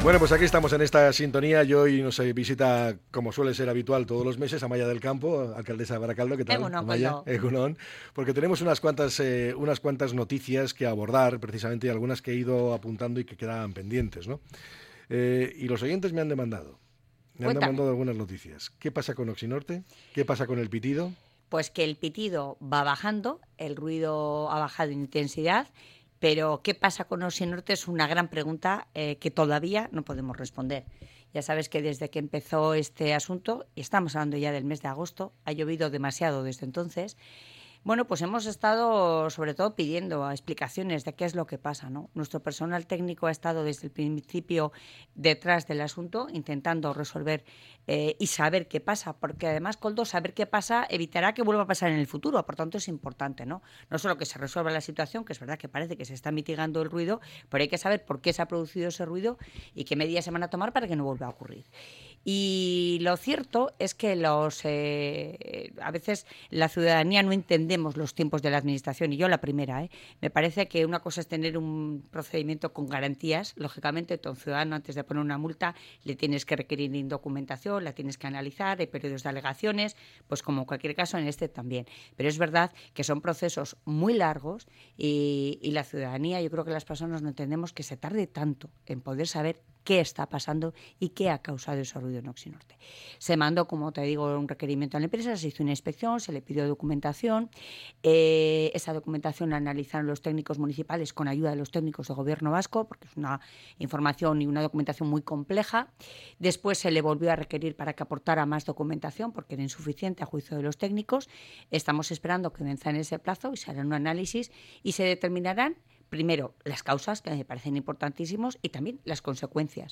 Bueno, pues aquí estamos en esta sintonía y hoy nos visita, como suele ser habitual todos los meses, Amaya del Campo, alcaldesa de Baracaldo. ¿Qué tal, Egunon, Amaya? Egunon. Porque tenemos unas cuantas noticias que abordar, precisamente, y algunas que he ido apuntando y que quedaban pendientes, ¿no? Y los oyentes me han demandado. Cuéntame. Algunas noticias. ¿Qué pasa con Oxinorte? ¿Qué pasa con el pitido? Pues que el pitido va bajando, el ruido ha bajado en intensidad, pero ¿qué pasa con Oxinorte? Es una gran pregunta que todavía no podemos responder. Ya sabes que desde que empezó este asunto, y estamos hablando ya del mes de agosto, ha llovido demasiado desde entonces. Bueno, pues hemos estado sobre todo pidiendo explicaciones de qué es lo que pasa, ¿no? Nuestro personal técnico ha estado desde el principio detrás del asunto, intentando resolver y saber qué pasa, porque además, Koldo, saber qué pasa evitará que vuelva a pasar en el futuro, por tanto es importante, ¿no? No solo que se resuelva la situación, que es verdad que parece que se está mitigando el ruido, pero hay que saber por qué se ha producido ese ruido y qué medidas se van a tomar para que no vuelva a ocurrir. Y lo cierto es que a veces la ciudadanía no entendemos los tiempos de la administración, y yo la primera. Me parece que una cosa es tener un procedimiento con garantías. Lógicamente, todo ciudadano, antes de poner una multa, le tienes que requerir documentación, la tienes que analizar, hay periodos de alegaciones, pues como en cualquier caso en este también. Pero es verdad que son procesos muy largos y la ciudadanía, yo creo que las personas no entendemos que se tarde tanto en poder saber qué está pasando y qué ha causado ese ruido en Oxinorte. Se mandó, como te digo, un requerimiento a la empresa, se hizo una inspección, se le pidió documentación. Esa documentación la analizaron los técnicos municipales con ayuda de los técnicos de Gobierno vasco, porque es una información y una documentación muy compleja. Después se le volvió a requerir para que aportara más documentación, porque era insuficiente a juicio de los técnicos. Estamos esperando que venza en ese plazo y se hará un análisis y se determinarán primero las causas, que me parecen importantísimos, y también las consecuencias.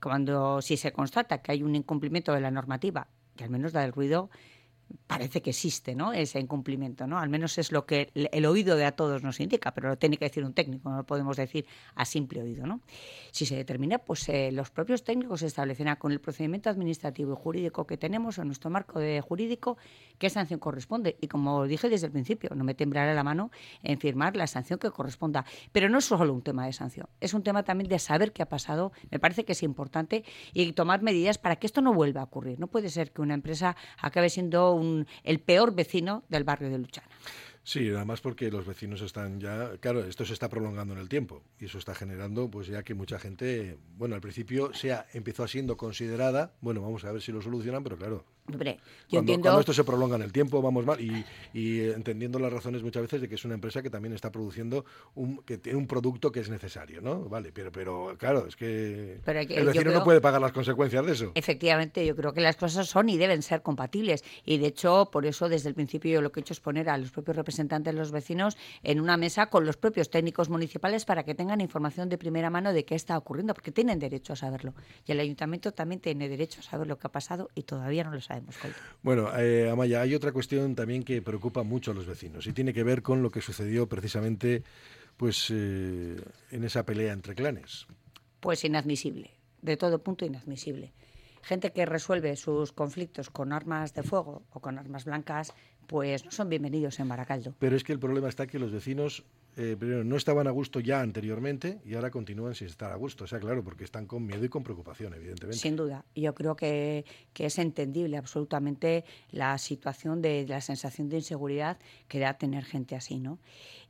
Si se constata que hay un incumplimiento de la normativa, que al menos la del ruido, parece que existe, ¿no?, ese incumplimiento, ¿no? Al menos es lo que el oído de a todos nos indica, pero lo tiene que decir un técnico, no lo podemos decir a simple oído, ¿no? Si se determina, pues los propios técnicos establecerán con el procedimiento administrativo y jurídico que tenemos en nuestro marco jurídico qué sanción corresponde. Y como dije desde el principio, no me temblará la mano en firmar la sanción que corresponda. Pero no es solo un tema de sanción, es un tema también de saber qué ha pasado. Me parece que es importante y tomar medidas para que esto no vuelva a ocurrir. No puede ser que una empresa acabe siendo el peor vecino del barrio de Luchana. Sí, además porque los vecinos están ya... Claro, esto se está prolongando en el tiempo y eso está generando pues ya que mucha gente... Bueno, al principio empezó siendo considerada... Bueno, vamos a ver si lo solucionan, pero claro... Hombre, cuando esto se prolonga en el tiempo, vamos mal, y entendiendo las razones muchas veces de que es una empresa que también está produciendo que tiene un producto que es necesario, ¿no? Vale, pero claro, es que el vecino no puede pagar las consecuencias de eso. Efectivamente, yo creo que las cosas son y deben ser compatibles, y de hecho, por eso desde el principio yo lo que he hecho es poner a los propios representantes de los vecinos en una mesa con los propios técnicos municipales para que tengan información de primera mano de qué está ocurriendo, porque tienen derecho a saberlo, y el ayuntamiento también tiene derecho a saber lo que ha pasado y todavía no lo sabe. Bueno, Amaya, hay otra cuestión también que preocupa mucho a los vecinos y tiene que ver con lo que sucedió precisamente pues, en esa pelea entre clanes. Pues inadmisible, de todo punto inadmisible. Gente que resuelve sus conflictos con armas de fuego o con armas blancas, pues no son bienvenidos en Baracaldo. Pero es que el problema está que los vecinos primero no estaban a gusto ya anteriormente y ahora continúan sin estar a gusto. O sea, claro, porque están con miedo y con preocupación, evidentemente. Sin duda. Yo creo que es entendible absolutamente la situación de la sensación de inseguridad que da tener gente así, ¿no?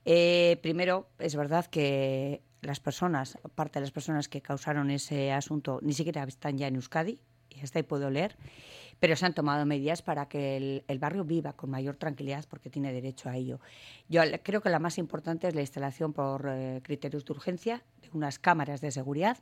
Primero, es verdad que parte de las personas que causaron ese asunto ni siquiera están ya en Euskadi, y hasta ahí puedo leer, pero se han tomado medidas para que el barrio viva con mayor tranquilidad porque tiene derecho a ello. Yo creo que la más importante es la instalación por criterios de urgencia de unas cámaras de seguridad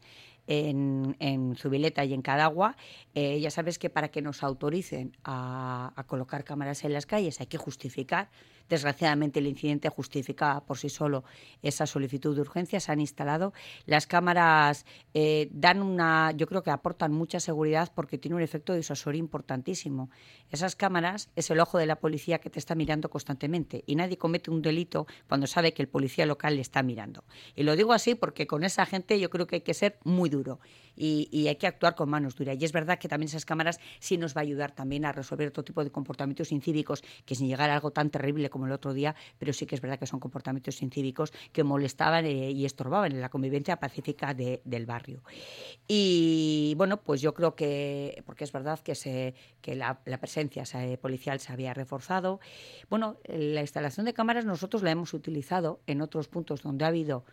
en Zubileta y en Cadagua. Ya sabes que para que nos autoricen a colocar cámaras en las calles hay que justificar. Desgraciadamente el incidente justificaba por sí solo esa solicitud de urgencia. Se han instalado. Las cámaras yo creo que aportan mucha seguridad porque tiene un efecto disuasorio importante importantísimo. Esas cámaras es el ojo de la policía que te está mirando constantemente y nadie comete un delito cuando sabe que el policía local le está mirando. Y lo digo así porque con esa gente yo creo que hay que ser muy duro y hay que actuar con manos duras. Y es verdad que también esas cámaras sí nos va a ayudar también a resolver otro tipo de comportamientos incívicos, que sin llegar a algo tan terrible como el otro día, pero sí que es verdad que son comportamientos incívicos que molestaban y estorbaban en la convivencia pacífica del barrio. Y bueno, pues yo creo que, porque es verdad que la presencia policial se había reforzado. Bueno, la instalación de cámaras nosotros la hemos utilizado en otros puntos donde ha habido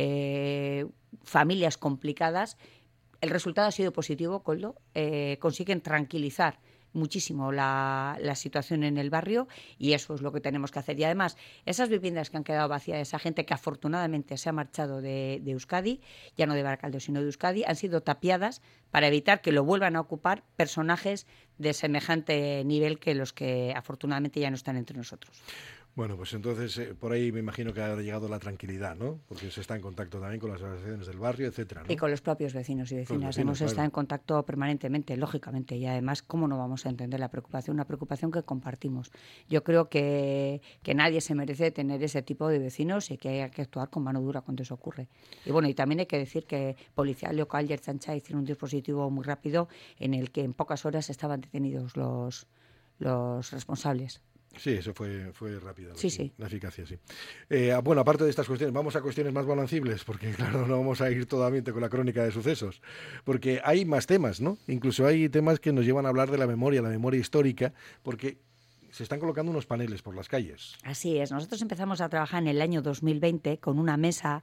familias complicadas. El resultado ha sido positivo, Koldo. Consiguen tranquilizar muchísimo la situación en el barrio y eso es lo que tenemos que hacer. Y además, esas viviendas que han quedado vacías, esa gente que afortunadamente se ha marchado de Euskadi, ya no de Barakaldo, sino de Euskadi, han sido tapiadas para evitar que lo vuelvan a ocupar personajes de semejante nivel que los que afortunadamente ya no están entre nosotros. Bueno, pues entonces por ahí me imagino que ha llegado la tranquilidad, ¿no? Porque se está en contacto también con las asociaciones del barrio, etcétera, ¿no? Y con los propios vecinos y vecinas. Hemos estado en contacto permanentemente, lógicamente, y además, ¿cómo no vamos a entender la preocupación? Una preocupación que compartimos. Yo creo que nadie se merece tener ese tipo de vecinos y que hay que actuar con mano dura cuando eso ocurre. Y bueno, y también hay que decir que Policía Local y Ertzaintza hicieron un dispositivo muy rápido en el que en pocas horas estaban detenidos los responsables. Sí, eso fue rápido. Sí. La eficacia, sí. Bueno, aparte de estas cuestiones, vamos a cuestiones más balanceables, porque claro, no vamos a ir totalmente con la crónica de sucesos, porque hay más temas, ¿no? Incluso hay temas que nos llevan a hablar de la memoria histórica, porque se están colocando unos paneles por las calles. Así es. Nosotros empezamos a trabajar en el año 2020 con una mesa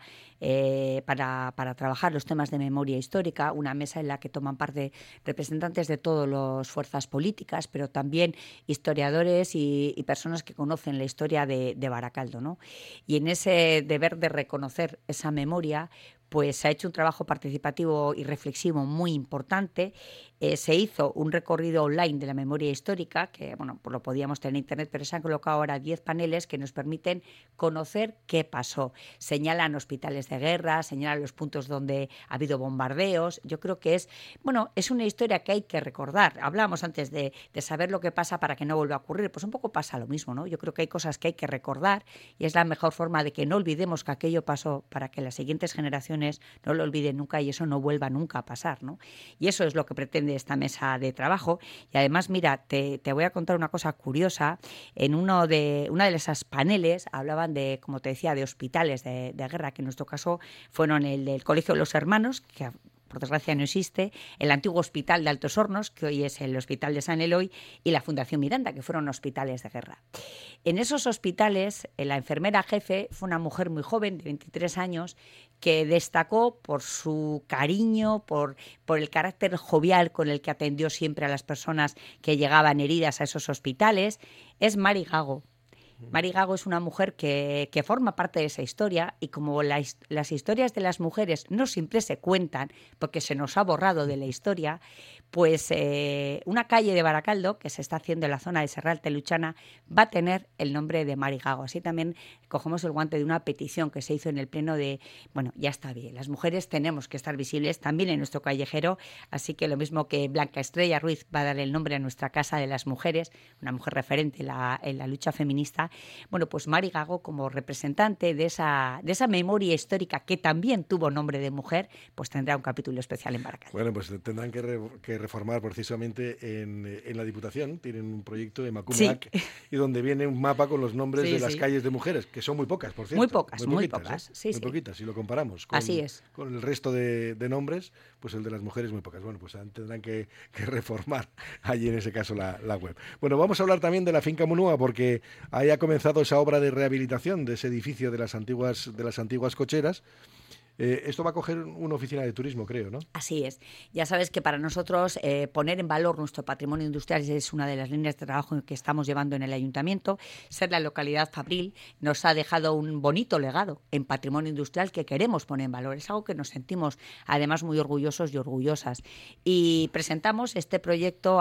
para trabajar los temas de memoria histórica, una mesa en la que toman parte representantes de todas las fuerzas políticas, pero también historiadores y personas que conocen la historia de Barakaldo, ¿no? Y en ese deber de reconocer esa memoria, pues se ha hecho un trabajo participativo y reflexivo muy importante. Se hizo un recorrido online de la memoria histórica, que bueno, pues lo podíamos tener en internet, pero se han colocado ahora 10 paneles que nos permiten conocer qué pasó. Señalan hospitales de guerra, señalan los puntos donde ha habido bombardeos. Yo creo que es una historia que hay que recordar. Hablábamos antes de saber lo que pasa para que no vuelva a ocurrir. Pues un poco pasa lo mismo, ¿no? Yo creo que hay cosas que hay que recordar y es la mejor forma de que no olvidemos que aquello pasó para que las siguientes generaciones no lo olviden nunca y eso no vuelva nunca a pasar, ¿no? Y eso es lo que pretende esta mesa de trabajo. Y además, mira, te voy a contar una cosa curiosa. En una de esas paneles hablaban de, como te decía, de hospitales de guerra, que en nuestro caso fueron el del Colegio de los Hermanos, que por desgracia no existe, el antiguo Hospital de Altos Hornos, que hoy es el Hospital de San Eloy, y la Fundación Miranda, que fueron hospitales de guerra. En esos hospitales, la enfermera jefe fue una mujer muy joven, de 23 años, que destacó por su cariño, por el carácter jovial con el que atendió siempre a las personas que llegaban heridas a esos hospitales. Es Mari Gago. Mari Gago es una mujer que forma parte de esa historia y como las historias de las mujeres no siempre se cuentan porque se nos ha borrado de la historia, pues una calle de Barakaldo que se está haciendo en la zona de Serralta Luchana va a tener el nombre de Mari Gago. Así también cogemos el guante de una petición que se hizo en el pleno de, bueno, ya está bien, las mujeres tenemos que estar visibles también en nuestro callejero, así que lo mismo que Blanca Estrella Ruiz va a dar el nombre a nuestra Casa de las Mujeres, una mujer referente en la lucha feminista. Bueno, pues Mari Gago, como representante de esa memoria histórica que también tuvo nombre de mujer, pues tendrá un capítulo especial en Barakaldo. Bueno, pues tendrán que reformar precisamente en la Diputación. Tienen un proyecto de Macumeac y donde viene un mapa con los nombres de las calles de mujeres, que son muy pocas, por cierto. Muy pocas. Muy poquitas, si lo comparamos con el resto de nombres, pues el de las mujeres muy pocas. Bueno, pues tendrán que reformar allí en ese caso la web. Bueno, vamos a hablar también de la finca Munúa, porque ahí ha comenzado esa obra de rehabilitación de ese edificio de las antiguas cocheras. Esto va a coger una oficina de turismo, creo, ¿no? Así es. Ya sabes que para nosotros poner en valor nuestro patrimonio industrial es una de las líneas de trabajo que estamos llevando en el ayuntamiento. Ser la localidad fabril nos ha dejado un bonito legado en patrimonio industrial que queremos poner en valor. Es algo que nos sentimos además muy orgullosos y orgullosas. Y presentamos este proyecto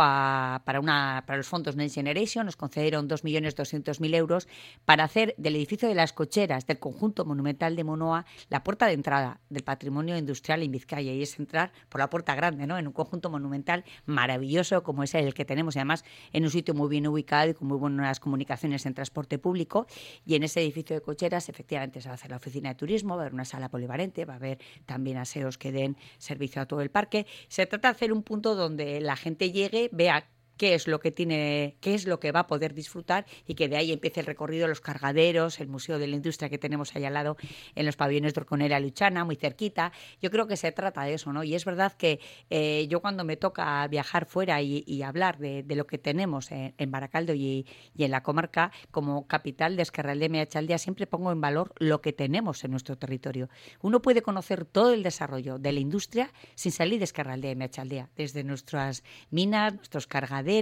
para los fondos Next Generation. Nos concedieron 2.200.000 euros para hacer del edificio de las cocheras del conjunto monumental de Munúa la puerta de entrada Europea del Patrimonio Industrial en Vizcaya, y es entrar por la puerta grande, ¿no? En un conjunto monumental maravilloso como es el que tenemos, y además en un sitio muy bien ubicado y con muy buenas comunicaciones en transporte público. Y en ese edificio de cocheras efectivamente se va a hacer la oficina de turismo, va a haber una sala polivalente, va a haber también aseos que den servicio a todo el parque. Se trata de hacer un punto donde la gente llegue, vea qué es lo que va a poder disfrutar, y que de ahí empiece el recorrido, los cargaderos, el Museo de la Industria que tenemos ahí al lado en los pabellones de Orconera Luchana, muy cerquita. Yo creo que se trata de eso, ¿no? Y es verdad que yo cuando me toca viajar fuera y hablar de lo que tenemos en Baracaldo y en la comarca, como capital de Ezkerraldea y Meatzaldea, siempre pongo en valor lo que tenemos en nuestro territorio. Uno puede conocer todo el desarrollo de la industria sin salir de Ezkerraldea y Meatzaldea, desde nuestras minas, nuestros cargaderos,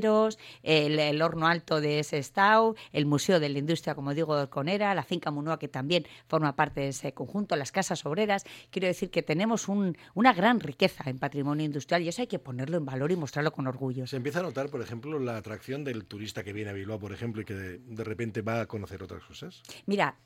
el horno alto de Sestao, el Museo de la Industria, como digo, de Orconera, la finca Munua, que también forma parte de ese conjunto, las casas obreras. Quiero decir que tenemos una gran riqueza en patrimonio industrial, y eso hay que ponerlo en valor y mostrarlo con orgullo. Se empieza a notar, por ejemplo, la atracción del turista que viene a Bilbao, por ejemplo, y que de repente va a conocer otras cosas. Mira,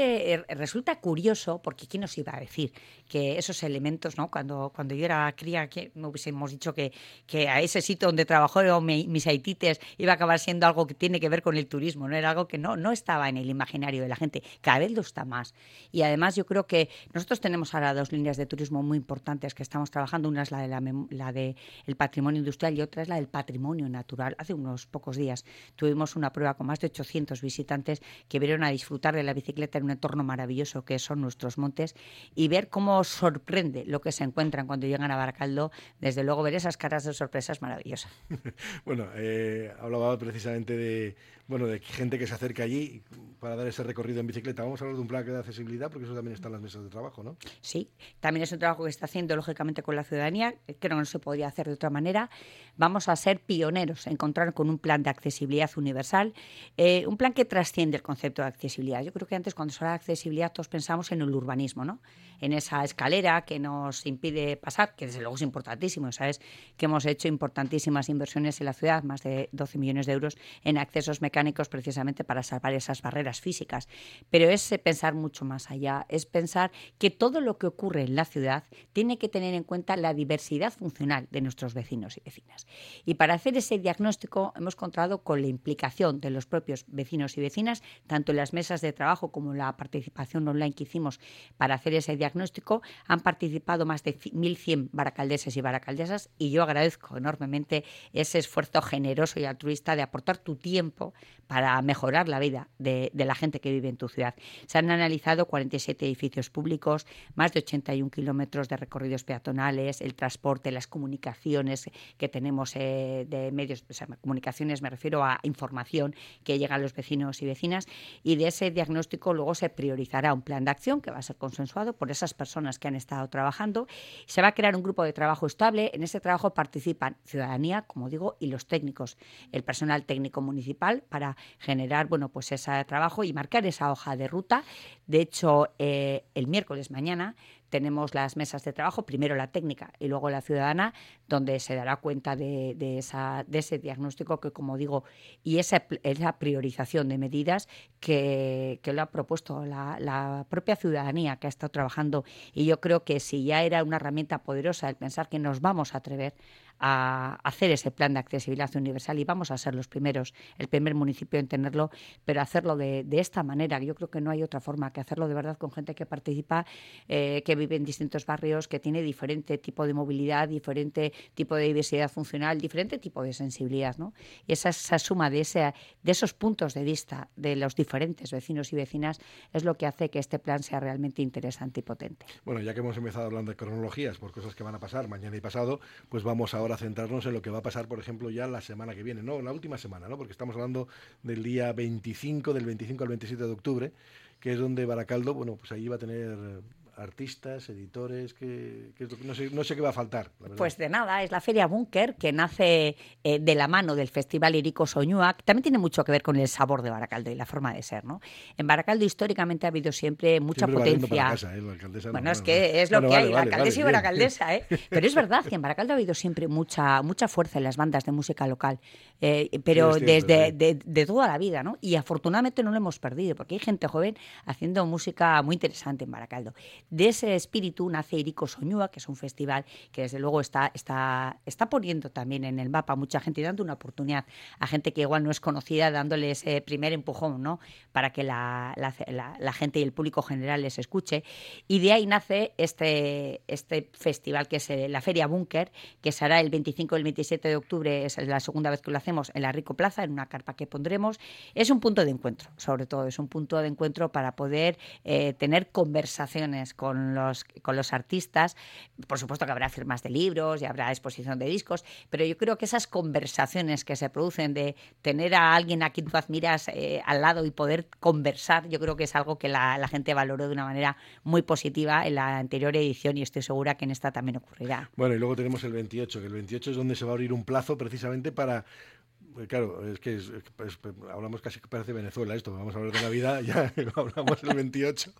resulta curioso, porque ¿quién nos iba a decir que esos elementos, ¿no? Cuando yo era cría, que me hubiésemos dicho que a ese sitio donde trabajó mis haitites iba a acabar siendo algo que tiene que ver con el turismo, ¿no? Era algo que no estaba en el imaginario de la gente. Cada vez lo está más. Y además yo creo que nosotros tenemos ahora 2 líneas de turismo muy importantes que estamos trabajando. Una es la de el patrimonio industrial y otra es la del patrimonio natural. Hace unos pocos días tuvimos una prueba con más de 800 visitantes que vieron a disfrutar de la bicicleta en un entorno maravilloso que son nuestros montes, y ver cómo sorprende lo que se encuentran cuando llegan a Baracaldo. Desde luego, ver esas caras de sorpresa es maravillosa. Bueno, hablaba precisamente de gente que se acerca allí para dar ese recorrido en bicicleta. Vamos a hablar de un plan de accesibilidad, porque eso también está en las mesas de trabajo, ¿no? Sí, también es un trabajo que está haciendo, lógicamente, con la ciudadanía. Creo que no se podría hacer de otra manera. Vamos a ser pioneros en encontrar con un plan de accesibilidad universal, un plan que trasciende el concepto de accesibilidad. Yo creo que antes, cuando se habla de accesibilidad, todos pensamos en el urbanismo, ¿no? En esa escalera que nos impide pasar, que desde luego es importantísimo. Sabes que hemos hecho importantísimas inversiones en la ciudad, más de 12 millones de euros en accesos mecánicos, precisamente para salvar esas barreras físicas. Pero es pensar mucho más allá, es pensar que todo lo que ocurre en la ciudad tiene que tener en cuenta la diversidad funcional de nuestros vecinos y vecinas. Y para hacer ese diagnóstico hemos contado con la implicación de los propios vecinos y vecinas, tanto en las mesas de trabajo como en la participación online que hicimos para hacer ese diagnóstico. Han participado más de 1.100 baracaldeses y baracaldesas, y yo agradezco enormemente ese esfuerzo generoso y altruista de aportar tu tiempo para mejorar la vida de la gente que vive en tu ciudad. Se han analizado 47 edificios públicos, más de 81 kilómetros de recorridos peatonales, el transporte, las comunicaciones que tenemos de medios, o sea, comunicaciones, me refiero a información que llega a los vecinos y vecinas, y de ese diagnóstico luego se priorizará un plan de acción que va a ser consensuado por esas personas que han estado trabajando. Se va a crear un grupo de trabajo estable. En ese trabajo participan ciudadanía, como digo, y los técnicos, el personal técnico municipal, para generar, pues ese trabajo y marcar esa hoja de ruta. De hecho, el miércoles mañana tenemos las mesas de trabajo, primero la técnica y luego la ciudadana, donde se dará cuenta de ese diagnóstico que, como digo, y esa priorización de medidas que lo ha propuesto la propia ciudadanía que ha estado trabajando. Y yo creo que si ya era una herramienta poderosa el pensar que nos vamos a atrever a hacer ese plan de accesibilidad universal, y vamos a ser los primeros, el primer municipio en tenerlo, pero hacerlo de esta manera. Yo creo que no hay otra forma que hacerlo de verdad con gente que participa, que vive en distintos barrios, que tiene diferente tipo de movilidad, diferente tipo de diversidad funcional, diferente tipo de sensibilidad, ¿no? Y esa suma de esos puntos de vista de los diferentes vecinos y vecinas es lo que hace que este plan sea realmente interesante y potente. Bueno, ya que hemos empezado hablando de cronologías por cosas que van a pasar mañana y pasado, pues vamos ahora a centrarnos en lo que va a pasar, por ejemplo, ya la semana que viene, no, la última semana, ¿no? Porque estamos hablando del día 25, del 25 al 27 de octubre, que es donde Baracaldo, pues ahí va a tener artistas, editores, no sé qué va a faltar, la verdad. Pues de nada, es la Feria Búnker, que nace de la mano del Festival Lírico Soñúa, que también tiene mucho que ver con el sabor de Baracaldo y la forma de ser, ¿no? En Baracaldo históricamente ha habido siempre mucha potencia. Para casa, la alcaldesa bueno, es que es lo que hay, la alcaldesa y baracaldesa, Pero es verdad que en Baracaldo ha habido siempre mucha fuerza en las bandas de música local, pero sí, desde de toda la vida, ¿no? Y afortunadamente no lo hemos perdido, porque hay gente joven haciendo música muy interesante en Baracaldo. De ese espíritu nace Hiriko Soñúa, que es un festival que desde luego está poniendo también en el mapa a mucha gente y dando una oportunidad a gente que igual no es conocida, dándole ese primer empujón, ¿no? Para que la gente y el público general les escuche. Y de ahí nace este festival que es la Feria Búnker, que será el 25 y el 27 de octubre, es la segunda vez que lo hacemos en la Rico Plaza, en una carpa que pondremos. Es un punto de encuentro, sobre todo, es un punto de encuentro para poder tener conversaciones con los artistas. Por supuesto que habrá firmas de libros y habrá exposición de discos, pero yo creo que esas conversaciones que se producen de tener a alguien a quien tú admiras al lado y poder conversar, yo creo que es algo que la gente valoró de una manera muy positiva en la anterior edición y estoy segura que en esta también ocurrirá. Bueno, y luego tenemos el 28, que el 28 es donde se va a abrir un plazo precisamente para... Claro, es que hablamos casi que parece Venezuela esto, vamos a hablar de Navidad, ya hablamos el 28.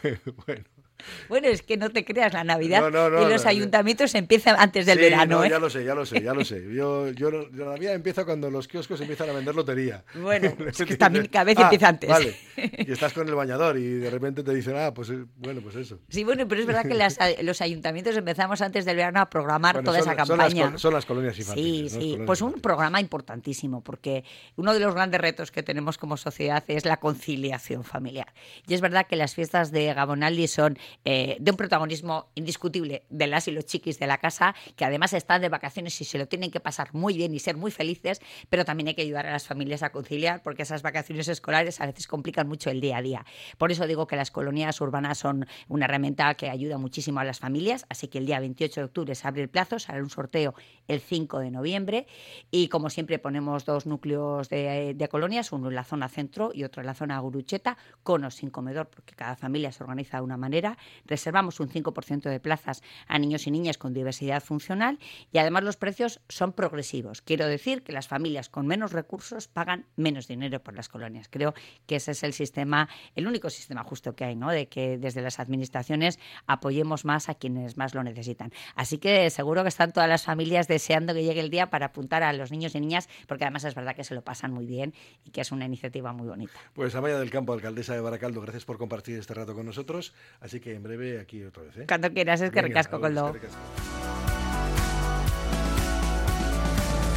Bueno, es que no te creas, la Navidad y los ayuntamientos empiezan antes del verano. Ya lo sé. Yo la Navidad empieza cuando los kioscos empiezan a vender lotería. Bueno, es que también cada vez empieza antes. Vale, y estás con el bañador y de repente te dicen, pues eso. Sí, bueno, pero es verdad que los ayuntamientos empezamos antes del verano a programar toda esa campaña. Son las colonias infantiles. Sí, pues un programa importantísimo, porque uno de los grandes retos que tenemos como sociedad es la conciliación familiar. Y es verdad que las fiestas de Gabonaldi son de un protagonismo indiscutible de las y los chiquis de la casa, que además están de vacaciones y se lo tienen que pasar muy bien y ser muy felices, pero también hay que ayudar a las familias a conciliar, porque esas vacaciones escolares a veces complican mucho el día a día. Por eso digo que las colonias urbanas son una herramienta que ayuda muchísimo a las familias, así que el día 28 de octubre se abre el plazo, se hará un sorteo el 5 de noviembre y como siempre ponemos 2 núcleos de colonias, uno en la zona centro y otro en la zona Gurucheta, con o sin comedor, porque cada familia se organiza de una manera. Reservamos un 5% de plazas a niños y niñas con diversidad funcional y además los precios son progresivos. Quiero decir que las familias con menos recursos pagan menos dinero por las colonias. Creo que ese es el único sistema justo que hay, ¿no? De que desde las administraciones apoyemos más a quienes más lo necesitan. Así que seguro que están todas las familias deseando que llegue el día para apuntar a los niños y niñas, porque además es verdad que se lo pasan muy bien y que es una iniciativa muy bonita. Pues Amaia del Campo, alcaldesa de Baracaldo, gracias por compartir este rato con nosotros. Así que en breve aquí otra vez. Cuando quieras, es que recasco con lo...